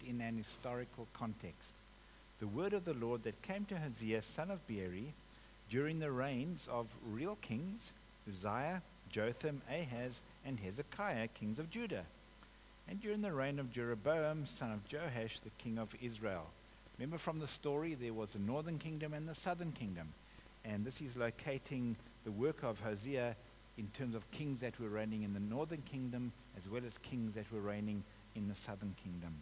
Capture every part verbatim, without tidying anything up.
in an historical context. The word of the Lord that came to Hosea, son of Beeri, during the reigns of real kings, Uzziah, Jotham, Ahaz, and Hezekiah, kings of Judah, and during the reign of Jeroboam, son of Joash, the king of Israel. Remember from the story, there was the northern kingdom and the southern kingdom. And this is locating the work of Hosea in terms of kings that were reigning in the northern kingdom as well as kings that were reigning in the southern kingdom.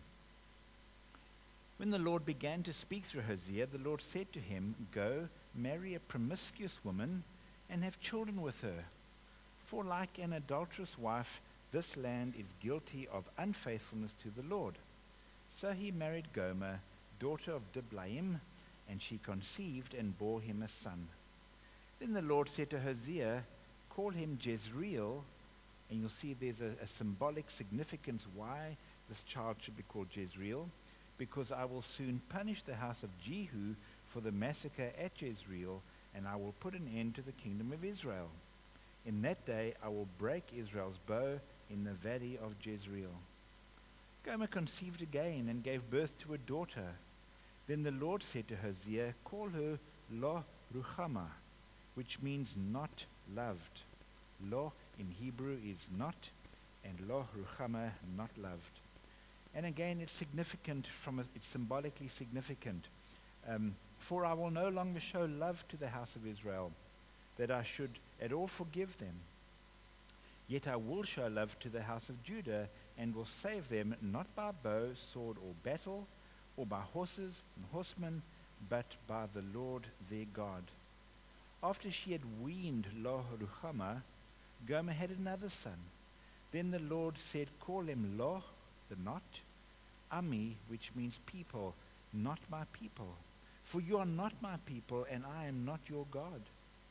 When the Lord began to speak through Hosea, the Lord said to him, "Go, marry a promiscuous woman and have children with her. For like an adulterous wife, this land is guilty of unfaithfulness to the Lord." So he married Gomer, daughter of Diblaim, and she conceived and bore him a son. Then the Lord said to Hosea, "Call him Jezreel," and you'll see there's a, a symbolic significance why this child should be called Jezreel, "because I will soon punish the house of Jehu for the massacre at Jezreel, and I will put an end to the kingdom of Israel. In that day I will break Israel's bow in the valley of Jezreel." Gomer conceived again and gave birth to a daughter. Then the Lord said to Hosea, "Call her Lo Ruhamah," which means not loved. Lo in Hebrew is not, and Lo Ruhamah, not loved. And again, it's significant from a, it's symbolically significant. Um, For I will no longer show love to the house of Israel, that I should at all forgive them. Yet I will show love to the house of Judah, and will save them not by bow, sword, or battle, or by horses and horsemen, but by the Lord their God. After she had weaned Lo Ruhamah, Gomer had another son. Then the Lord said, "Call him Lo, the not, Ami, which means people, not my people. For you are not my people, and I am not your God.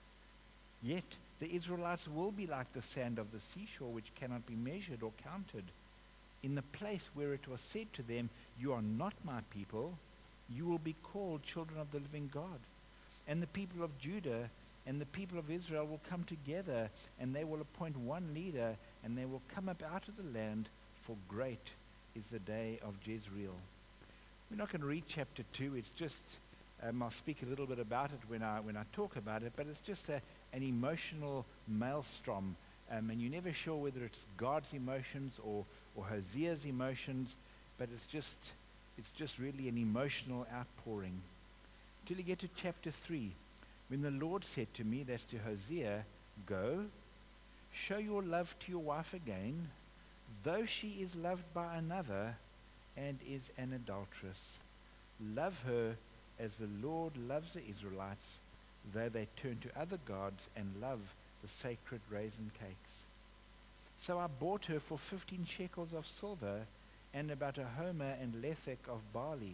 Yet the Israelites will be like the sand of the seashore, which cannot be measured or counted. In the place where it was said to them, 'You are not my people,' you will be called children of the living God. And the people of Judah and the people of Israel will come together, and they will appoint one leader, and they will come up out of the land, for great is the day of Jezreel." We're not going to read chapter two. It's just, um, I'll speak a little bit about it when I when I talk about it, but it's just a, an emotional maelstrom, um, and you're never sure whether it's God's emotions or, or Hosea's emotions, but it's just it's just really an emotional outpouring. Till you get to chapter three, when the Lord said to me, that's to Hosea, "Go, show your love to your wife again, though she is loved by another and is an adulteress. Love her as the Lord loves the Israelites, though they turn to other gods and love the sacred raisin cakes." So I bought her for fifteen shekels of silver and about a homer and lethek of barley.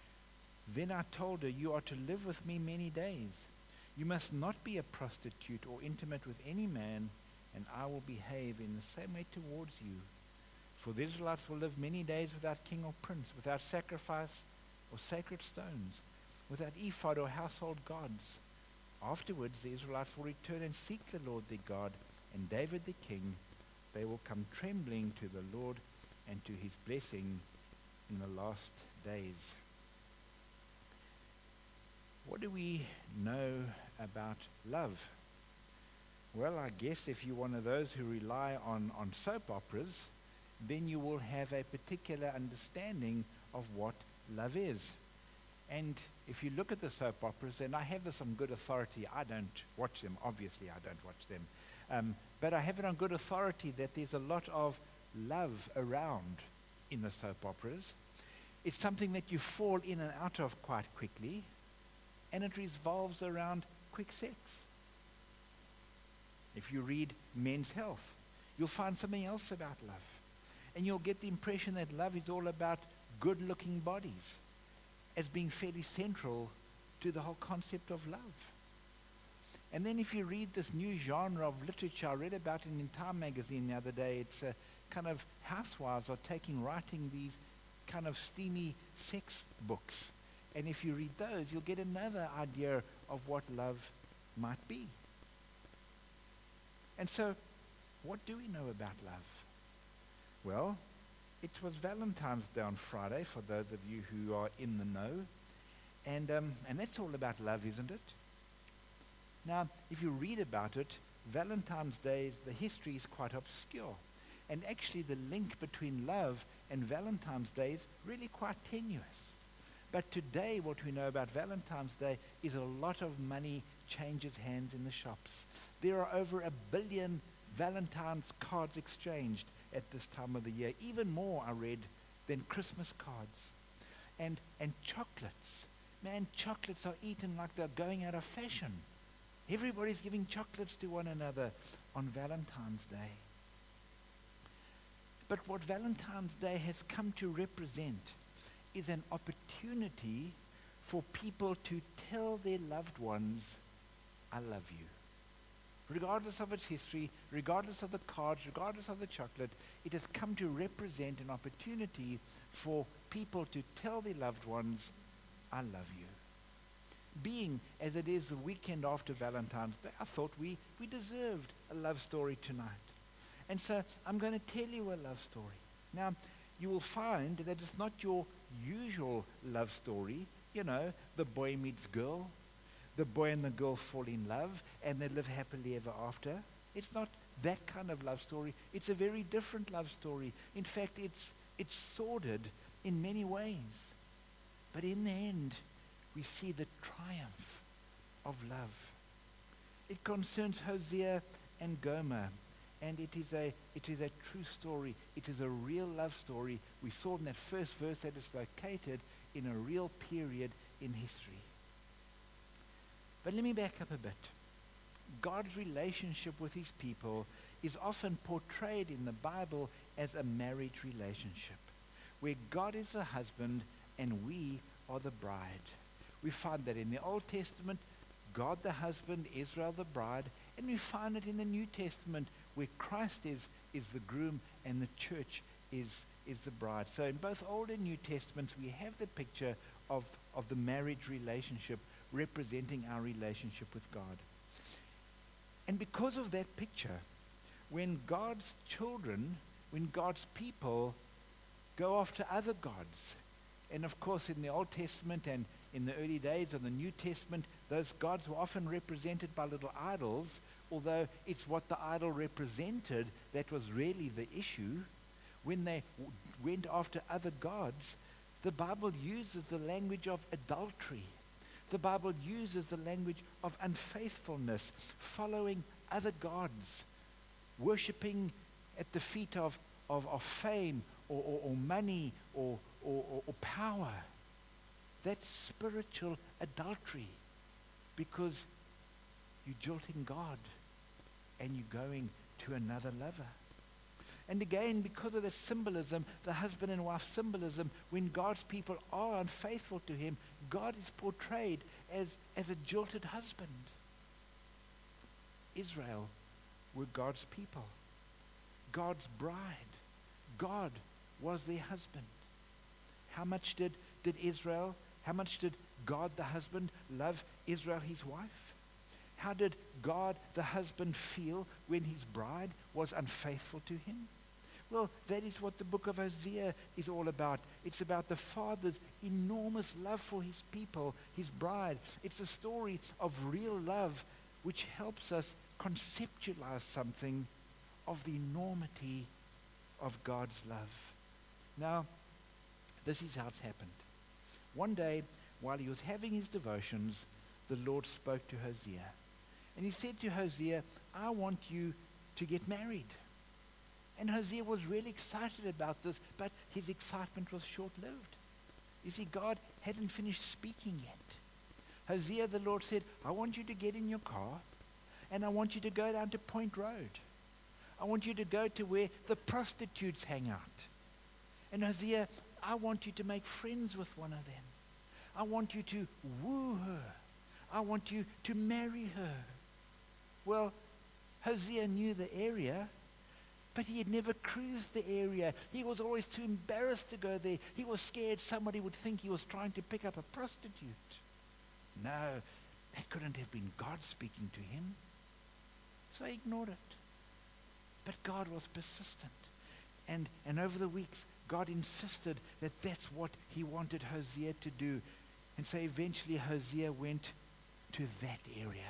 Then I told her, "You are to live with me many days. You must not be a prostitute or intimate with any man, and I will behave in the same way towards you. For the Israelites will live many days without king or prince, without sacrifice or sacred stones, without ephod or household gods. Afterwards the Israelites will return and seek the Lord their God, and David the king. They will come trembling to the Lord and to his blessing in the last days." What do we know about love? Well, I guess if you're one of those who rely on, on soap operas, then you will have a particular understanding of what love is. And if you look at the soap operas, and I have this on good authority, I don't watch them, obviously I don't watch them, um, but I have it on good authority that there's a lot of love around in the soap operas. It's something that you fall in and out of quite quickly, and it revolves around quick sex. If you read Men's Health, you'll find something else about love. And you'll get the impression that love is all about good-looking bodies as being fairly central to the whole concept of love. And then if you read this new genre of literature, I read about it in Time magazine the other day, it's a kind of housewives are taking, writing these kind of steamy sex books. And if you read those, you'll get another idea of what love might be. And so, what do we know about love? Well, It was Valentine's Day on Friday, for those of you who are in the know. And, um, and that's all about love, isn't it? Now, if you read about it, Valentine's Day, the history is quite obscure. And actually the link between love and Valentine's Day is really quite tenuous. But today what we know about Valentine's Day is a lot of money changes hands in the shops. There are over a billion Valentine's cards exchanged at this time of the year. Even more, I read, than Christmas cards. And, and chocolates. Man, chocolates are eaten like they're going out of fashion. Everybody's giving chocolates to one another on Valentine's Day. But what Valentine's Day has come to represent is an opportunity for people to tell their loved ones, I love you. Regardless of its history, regardless of the cards, regardless of the chocolate, it has come to represent an opportunity for people to tell their loved ones, I love you. Being as it is the weekend after Valentine's Day, I thought we, we deserved a love story tonight. And so I'm going to tell you a love story. Now, you will find that it's not your usual love story. You know, the boy meets girl, the boy and the girl fall in love, and they live happily ever after. It's not that kind of love story. It's a very different love story. In fact, it's, it's sordid in many ways. But in the end, we see the triumph of love. It concerns Hosea and Gomer. And it is a it is a true story. It is a real love story. We saw in that first verse that it's located in a real period in history. But let me back up a bit. God's relationship with his people is often portrayed in the Bible as a marriage relationship, where God is the husband and we are the bride. We find that in the Old Testament, God the husband, Israel the bride, and we find it in the New Testament where Christ is, is the groom and the church is, is the bride. So in both Old and New Testaments, we have the picture of, of the marriage relationship representing our relationship with God. And because of that picture, when God's children, when God's people go after other gods, and of course in the Old Testament and in the early days of the New Testament, those gods were often represented by little idols, although it's what the idol represented that was really the issue. When they w- went after other gods, the Bible uses the language of adultery. The Bible uses the language of unfaithfulness, following other gods, worshipping at the feet of, of, of fame or, or, or money or, or, or, or power. That's spiritual adultery, because you're jilting God and you're going to another lover. And again, because of that symbolism, the husband and wife symbolism, when God's people are unfaithful to him, God is portrayed as, as a jilted husband. Israel were God's people, God's bride. God was their husband. How much did, did Israel, how much did God the husband love Israel, his wife? How did God the husband feel when his bride was unfaithful to him? Well, that is what the book of Hosea is all about. It's about the Father's enormous love for his people, his bride. It's a story of real love which helps us conceptualize something of the enormity of God's love. Now, this is how it's happened. One day, while he was having his devotions, the Lord spoke to Hosea. And he said to Hosea, I want you to get married. And Hosea was really excited about this, but his excitement was short-lived. You see, God hadn't finished speaking yet. Hosea, the Lord said, I want you to get in your car, and I want you to go down to Point Road. I want you to go to where the prostitutes hang out. And Hosea, I want you to make friends with one of them. I want you to woo her. I want you to marry her. Well, Hosea knew the area, but he had never cruised the area. He was always too embarrassed to go there. He was scared somebody would think he was trying to pick up a prostitute. No, that couldn't have been God speaking to him. So he ignored it. But God was persistent. And, and over the weeks, God insisted that that's what he wanted Hosea to do. And so eventually Hosea went to that area.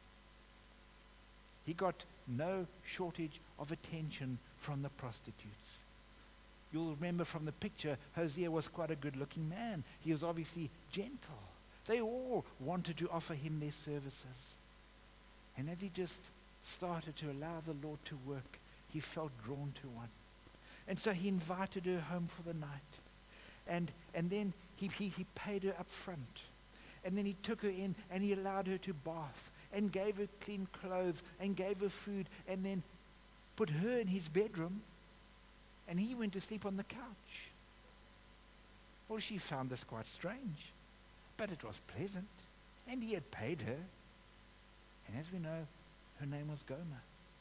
He got no shortage of attention from the prostitutes. You'll remember from the picture, Hosea was quite a good-looking man. He was obviously gentle. They all wanted to offer him their services. And as he just started to allow the Lord to work, he felt drawn to one. And so he invited her home for the night. And, and then he, he, he paid her up front. And then he took her in and he allowed her to bath and gave her clean clothes and gave her food and then put her in his bedroom and he went to sleep on the couch. Well, she found this quite strange, but it was pleasant and he had paid her. And as we know, her name was Gomer.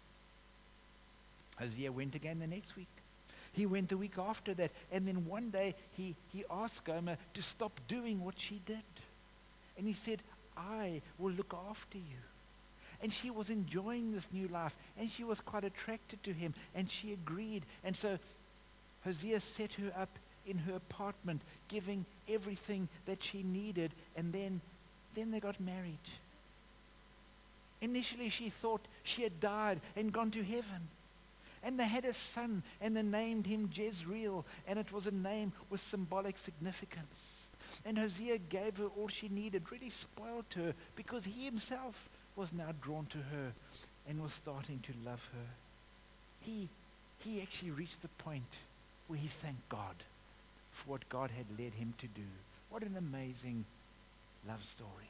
Hosea went again the next week. He went the week after that. And then one day he, he asked Gomer to stop doing what she did. And he said, I will look after you. And she was enjoying this new life. And she was quite attracted to him. And she agreed. And so Hosea set her up in her apartment, giving everything that she needed. And then, then they got married. Initially she thought she had died and gone to heaven. And they had a son, and they named him Jezreel, and it was a name with symbolic significance. And Hosea gave her all she needed, really spoiled her, because he himself was now drawn to her and was starting to love her. He, he actually reached the point where he thanked God for what God had led him to do. What an amazing love story.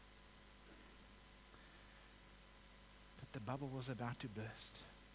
But the bubble was about to burst.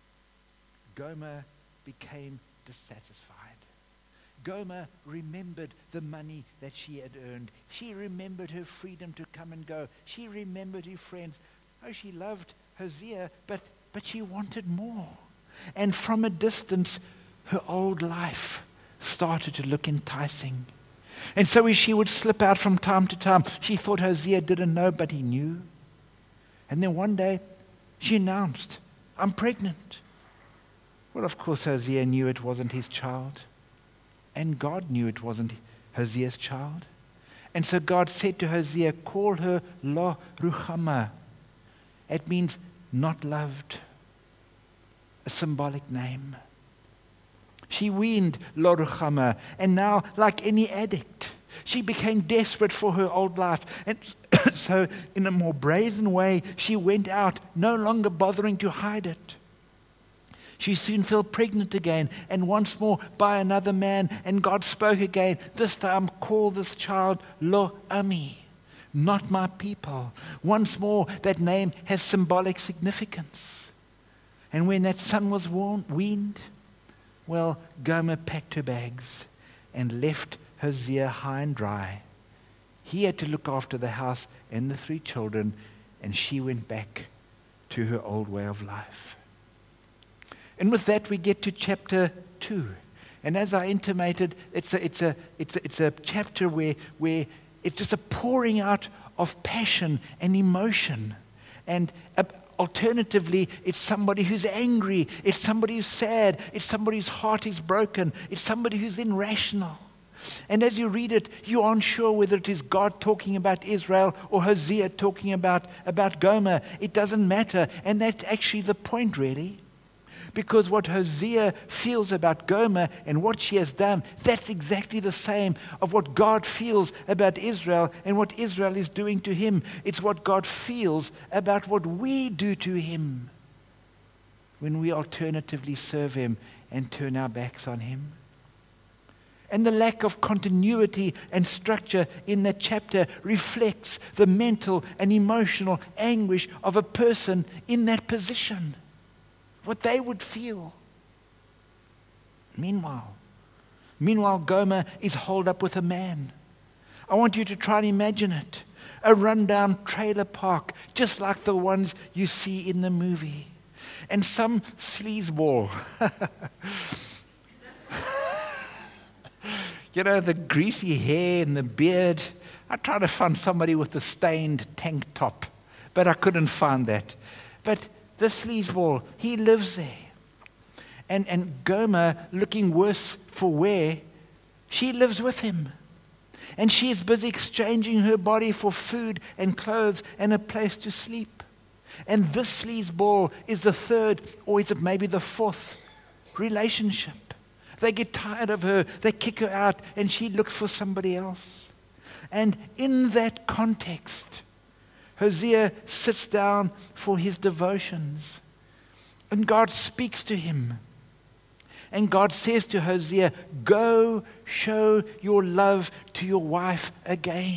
Gomer became dissatisfied. Gomer remembered the money that she had earned. She remembered her freedom to come and go. She remembered her friends. Oh, she loved Hosea, but, but she wanted more. And from a distance, her old life started to look enticing. And so as she would slip out from time to time, she thought Hosea didn't know, but he knew. And then one day, she announced, I'm pregnant. Well, of course, Hosea knew it wasn't his child. And God knew it wasn't Hosea's child. And so God said to Hosea, call her Lo Ruhamah. It means not loved. A symbolic name. She weaned Lo Ruhamah. And now, like any addict, she became desperate for her old life. And so, in a more brazen way, she went out, no longer bothering to hide it. She soon fell pregnant again, and once more by another man, and God spoke again, this time call this child Lo-Ami, not my people. Once more, that name has symbolic significance. And when that son was weaned, well, Gomer packed her bags and left Hosea high and dry. He had to look after the house and the three children, and she went back to her old way of life. And with that, we get to chapter two. And as I intimated, it's a, it's a, it's a, it's a chapter where, where it's just a pouring out of passion and emotion. And uh, alternatively, it's somebody who's angry. It's somebody who's sad. It's somebody whose heart is broken. It's somebody who's irrational. And as you read it, you aren't sure whether it is God talking about Israel or Hosea talking about, about Gomer. It doesn't matter. And that's actually the point, really. Because what Hosea feels about Gomer and what she has done, that's exactly the same of what God feels about Israel and what Israel is doing to him. It's what God feels about what we do to him when we alternatively serve him and turn our backs on him. And the lack of continuity and structure in that chapter reflects the mental and emotional anguish of a person in that position. What they would feel. Meanwhile, meanwhile, Gomer is holed up with a man. I want you to try and imagine it. A rundown trailer park, just like the ones you see in the movie. And some sleazeball. You know, the greasy hair and the beard. I tried to find somebody with a stained tank top, but I couldn't find that. But the sleazeball, he lives there. And, and Gomer, looking worse for where she lives with him. And she is busy exchanging her body for food and clothes and a place to sleep. And this sleazeball is the third, or is it maybe the fourth relationship. They get tired of her, they kick her out, and she looks for somebody else. And in that context, Hosea sits down for his devotions. And God speaks to him. And God says to Hosea, go show your love to your wife again.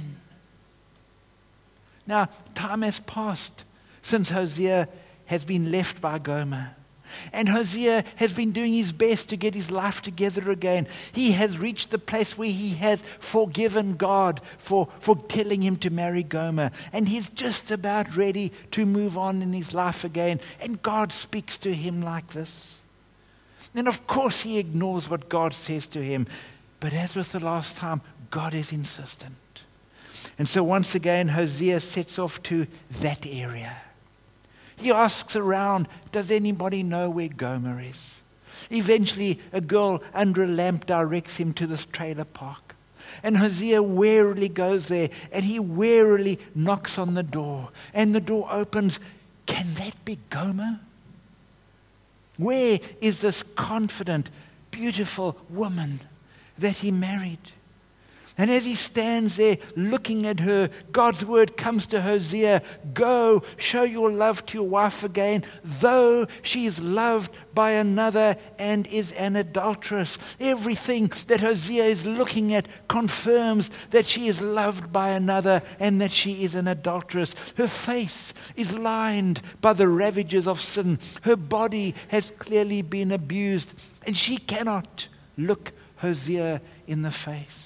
Now, time has passed since Hosea has been left by Gomer. And Hosea has been doing his best to get his life together again. He has reached the place where he has forgiven God for, for telling him to marry Gomer. And he's just about ready to move on in his life again. And God speaks to him like this. And of course he ignores what God says to him. But as with the last time, God is insistent. And so once again, Hosea sets off to that area. He asks around, does anybody know where Gomer is? Eventually, a girl under a lamp directs him to this trailer park. And Hosea warily goes there, and he warily knocks on the door. And the door opens. Can that be Gomer? Where is this confident, beautiful woman that he married? And as he stands there looking at her, God's word comes to Hosea, go, show your love to your wife again, though she is loved by another and is an adulteress. Everything that Hosea is looking at confirms that she is loved by another and that she is an adulteress. Her face is lined by the ravages of sin. Her body has clearly been abused, and she cannot look Hosea in the face.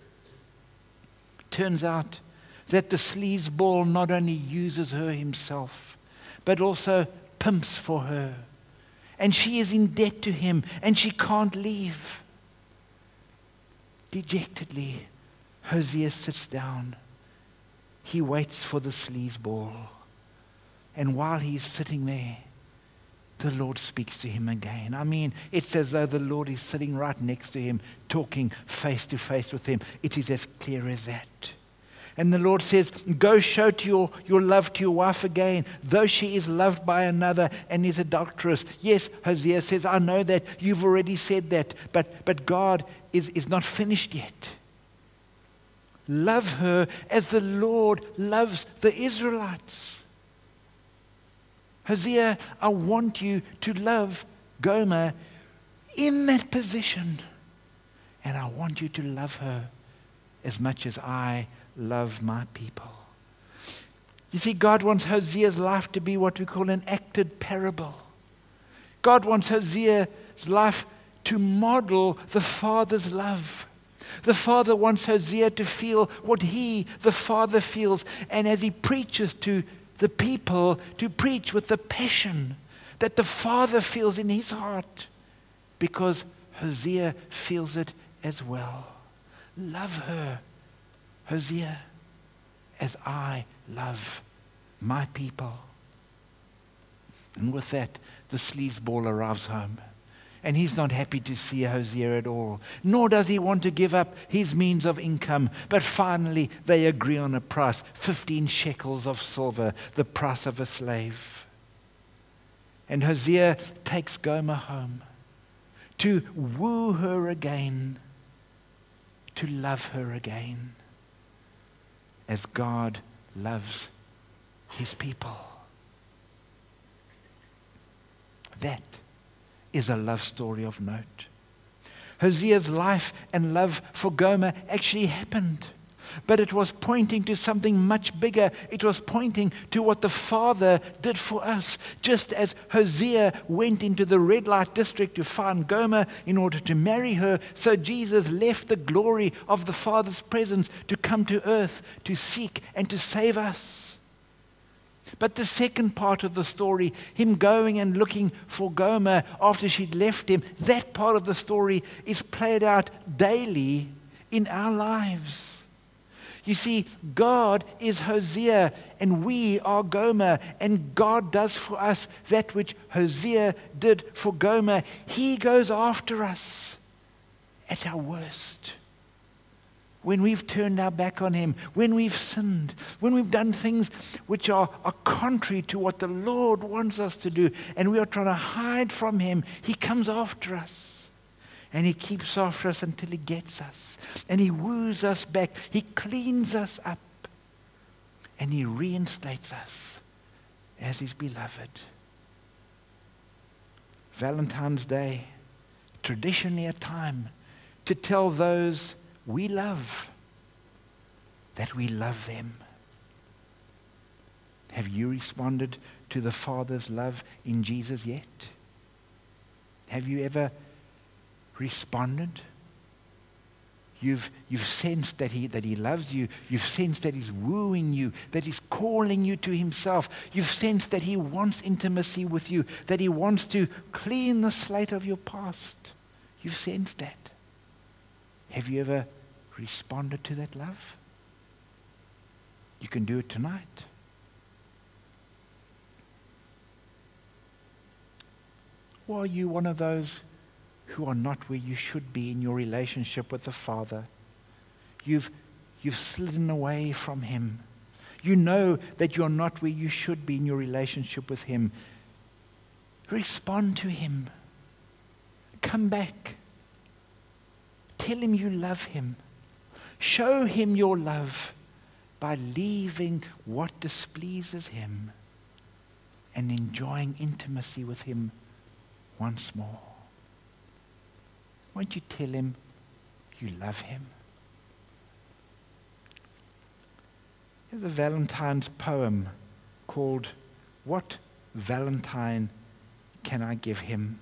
Turns out that the sleazeball not only uses her himself, but also pimps for her. And she is in debt to him, and she can't leave. Dejectedly, Hosea sits down. He waits for the sleazeball. And while he's sitting there, the Lord speaks to him again. I mean, it's as though the Lord is sitting right next to him, talking face to face with him. It is as clear as that. And the Lord says, go show to your, your love to your wife again, though she is loved by another and is adulterous. Yes, Hosea says, I know that. You've already said that. But, but God is, is not finished yet. Love her as the Lord loves the Israelites. Hosea, I want you to love Gomer in that position. And I want you to love her as much as I love my people. You see, God wants Hosea's life to be what we call an acted parable. God wants Hosea's life to model the Father's love. The Father wants Hosea to feel what he, the Father, feels. And as he preaches to the people, to preach with the passion that the Father feels in his heart, because Hosea feels it as well. Love her, Hosea, as I love my people. And with that, the sleazeball arrives home. And he's not happy to see Hosea at all, nor does he want to give up his means of income. But finally, they agree on a price, fifteen shekels of silver, the price of a slave. And Hosea takes Gomer home to woo her again, to love her again, as God loves his people. That is a love story of note. Hosea's life and love for Gomer actually happened, but it was pointing to something much bigger. It was pointing to what the Father did for us. Just as Hosea went into the red light district to find Gomer in order to marry her, so Jesus left the glory of the Father's presence to come to earth to seek and to save us. But the second part of the story, him going and looking for Gomer after she'd left him, that part of the story is played out daily in our lives. You see, God is Hosea and we are Gomer, and God does for us that which Hosea did for Gomer. He goes after us at our worst. When we've turned our back on him, when we've sinned, when we've done things which are, are contrary to what the Lord wants us to do, and we are trying to hide from him, he comes after us. And he keeps after us until he gets us. And he woos us back. He cleans us up. And he reinstates us as his beloved. Valentine's Day, traditionally a time to tell those we love that we love them. Have you responded to the Father's love in Jesus yet? Have you ever responded? You've, you've sensed that he, that he loves you. You've sensed that he's wooing you, that he's calling you to himself. You've sensed that he wants intimacy with you, that he wants to clean the slate of your past. You've sensed that. Have you ever responded to that love? You can do it tonight. Or are you one of those who are not where you should be in your relationship with the Father? You've, you've slidden away from him. You know that you're not where you should be in your relationship with him. Respond to him. Come back. Tell him you love him. Show him your love by leaving what displeases him and enjoying intimacy with him once more. Won't you tell him you love him? There's a Valentine's poem called What Valentine Can I Give Him?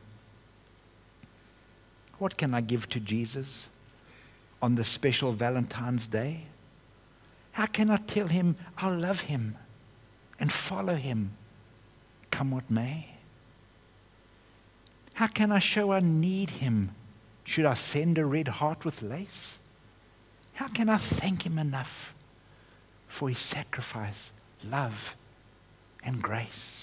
What can I give to Jesus on this special Valentine's Day? How can I tell him I love him and follow him, come what may? How can I show I need him? Should I send a red heart with lace? How can I thank him enough for his sacrifice, love, and grace?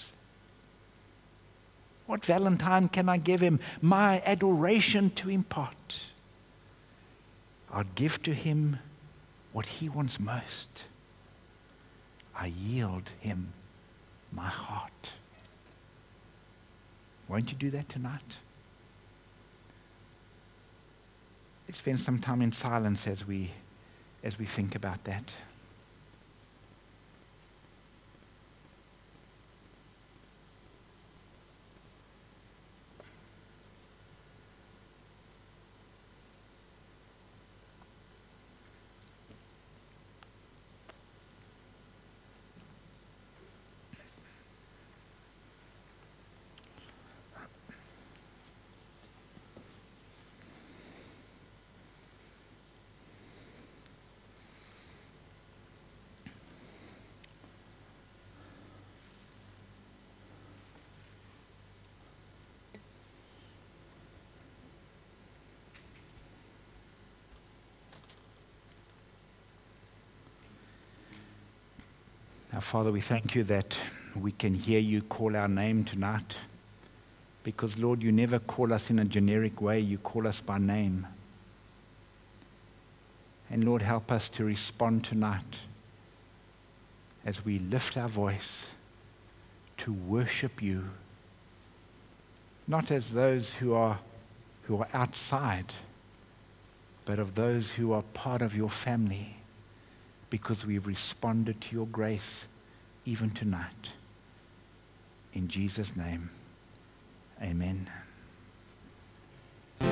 What Valentine can I give him? My adoration to impart. I'd give to him what he wants most. I yield him my heart. Won't you do that tonight? Let's spend some time in silence as we, as we think about that. Now, Father, we thank you that we can hear you call our name tonight. Because, Lord, you never call us in a generic way. You call us by name. And, Lord, help us to respond tonight as we lift our voice to worship you. Not as those who are, who are outside, but of those who are part of your family. Because we've responded to your grace even tonight. In Jesus' name.